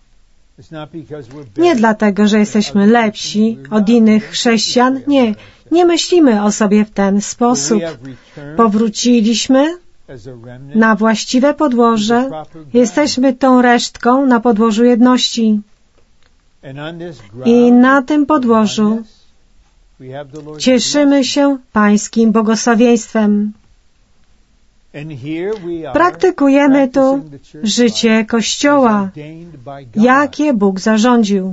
Nie dlatego, że jesteśmy lepsi od innych chrześcijan. Nie, nie myślimy o sobie w ten sposób. Powróciliśmy na właściwe podłoże. Jesteśmy tą resztką na podłożu jedności. I na tym podłożu cieszymy się Pańskim błogosławieństwem. Praktykujemy tu życie Kościoła, jakie Bóg zarządził.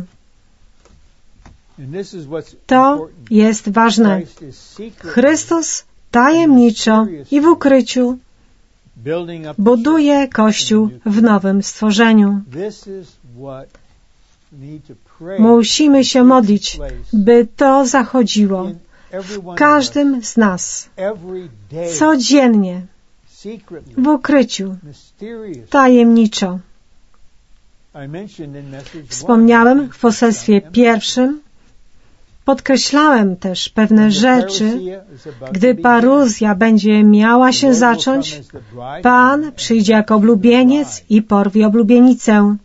To jest ważne. Chrystus tajemniczo i w ukryciu buduje Kościół w nowym stworzeniu. Musimy się modlić, by to zachodziło w każdym z nas, codziennie, w ukryciu, tajemniczo. Wspomniałem w poselstwie pierwszym, podkreślałem też pewne rzeczy. Gdy paruzja będzie miała się zacząć, Pan przyjdzie jako oblubieniec i porwie oblubienicę.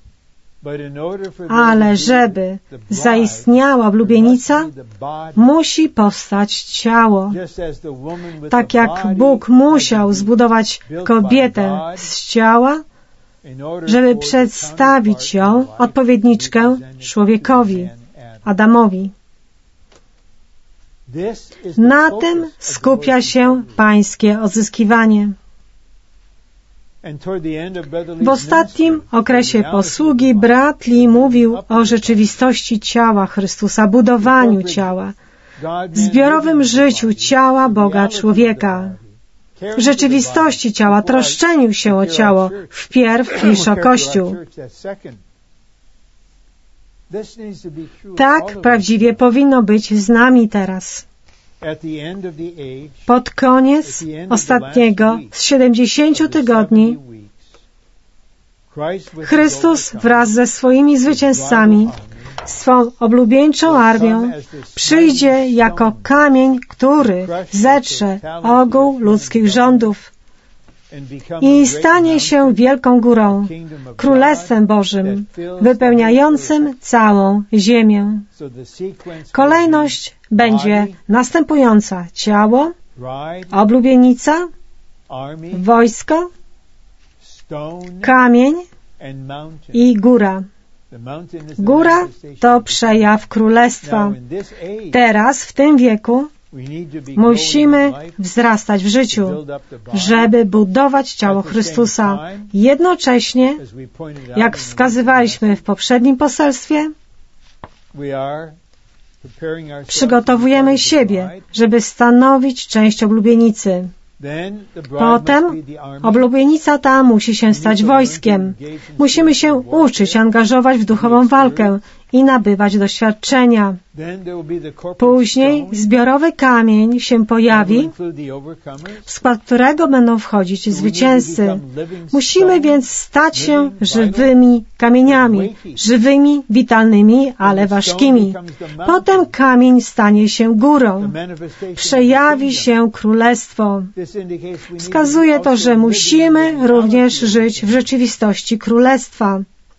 Ale żeby zaistniała oblubienica, musi powstać ciało. Tak jak Bóg musiał zbudować kobietę z ciała, żeby przedstawić ją, odpowiedniczkę, człowiekowi, Adamowi. Na tym skupia się Pańskie odzyskiwanie. W ostatnim okresie posługi brat Lee mówił o rzeczywistości ciała Chrystusa, budowaniu ciała, zbiorowym życiu ciała Boga człowieka, rzeczywistości ciała, troszczeniu się o ciało wpierw niż o Kościół. Tak prawdziwie powinno być z nami teraz. Pod koniec ostatniego z siedemdziesięciu tygodni Chrystus wraz ze swoimi zwycięzcami, swą oblubieńczą armią, przyjdzie jako kamień, który zetrze ogół ludzkich rządów i stanie się wielką górą, Królestwem Bożym, wypełniającym całą ziemię. Kolejność będzie następująca: ciało, oblubienica, wojsko, kamień i góra. Góra to przejaw Królestwa. Teraz, w tym wieku, musimy wzrastać w życiu, żeby budować ciało Chrystusa. Jednocześnie, jak wskazywaliśmy w poprzednim poselstwie, przygotowujemy siebie, żeby stanowić część oblubienicy. Potem oblubienica ta musi się stać wojskiem. Musimy się uczyć, angażować w duchową walkę i nabywać doświadczenia. Później zbiorowy kamień się pojawi, w skład którego będą wchodzić zwycięzcy. Musimy więc stać się żywymi kamieniami, żywymi, witalnymi, ale ważkimi. Potem kamień stanie się górą. Przejawi się królestwo. Wskazuje to, że musimy również żyć w rzeczywistości królestwa.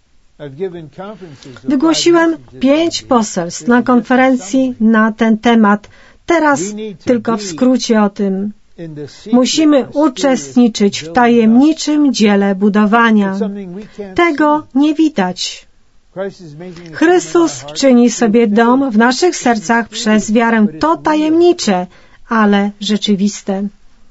Wygłosiłem pięć poselstw na konferencji na ten temat. Teraz tylko w skrócie o tym. Musimy uczestniczyć w tajemniczym dziele budowania. Tego nie widać. Chrystus czyni sobie dom w naszych sercach przez wiarę. To tajemnicze, ale rzeczywiste.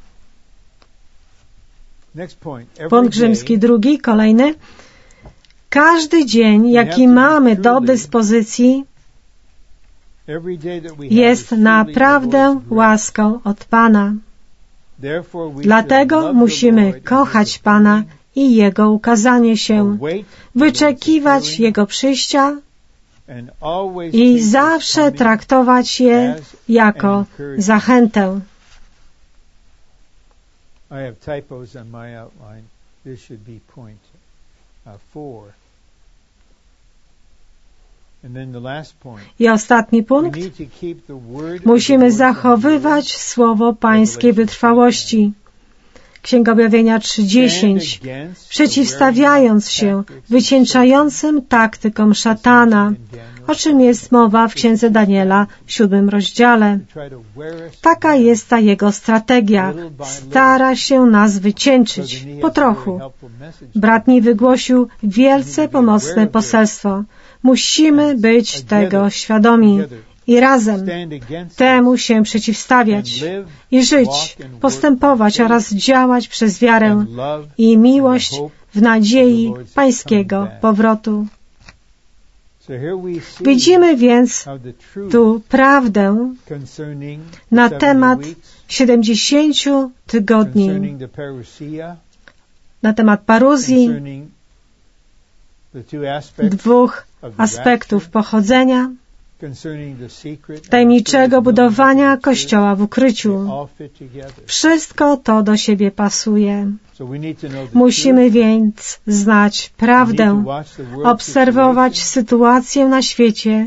Punkt rzymski drugi, kolejny. Każdy dzień, jaki mamy do dyspozycji, jest naprawdę łaską od Pana. Dlatego musimy kochać Pana i Jego ukazanie się, wyczekiwać Jego przyjścia i zawsze traktować je jako zachętę. I ostatni punkt. Musimy zachowywać Słowo Pańskiej wytrwałości. Księga Objawienia trzy dziesięć. Przeciwstawiając się wycieńczającym taktykom szatana, o czym jest mowa w Księdze Daniela w siódmym rozdziale. Taka jest ta jego strategia. Stara się nas wycieńczyć po trochu. Brat mi wygłosił wielce pomocne poselstwo. Musimy być tego świadomi i razem temu się przeciwstawiać i żyć, postępować oraz działać przez wiarę i miłość w nadziei Pańskiego powrotu. Widzimy więc tu prawdę na temat siedemdziesięciu tygodni, na temat paruzji, dwóch aspektów pochodzenia tajemniczego budowania Kościoła w ukryciu. Wszystko to do siebie pasuje. Musimy więc znać prawdę, obserwować sytuację na świecie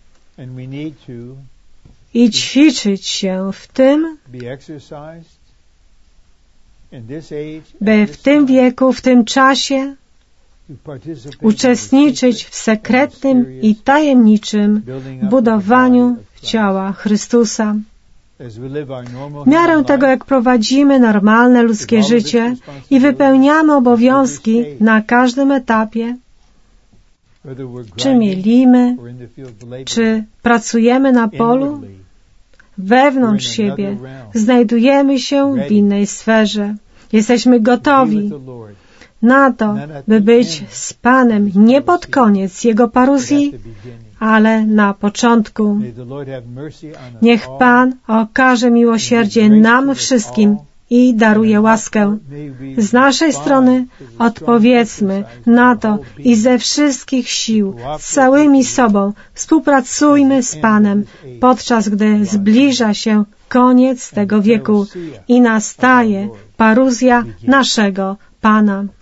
i ćwiczyć się w tym, by w tym wieku, w tym czasie uczestniczyć w sekretnym i tajemniczym budowaniu ciała Chrystusa. W miarę tego, jak prowadzimy normalne ludzkie życie i wypełniamy obowiązki na każdym etapie, czy mielimy, czy pracujemy na polu, wewnątrz siebie znajdujemy się w innej sferze. Jesteśmy gotowi na to, by być z Panem nie pod koniec Jego paruzji, ale na początku. Niech Pan okaże miłosierdzie nam wszystkim i daruje łaskę. Z naszej strony odpowiedzmy na to i ze wszystkich sił, z całymi sobą współpracujmy z Panem, podczas gdy zbliża się koniec tego wieku i nastaje paruzja naszego Pana.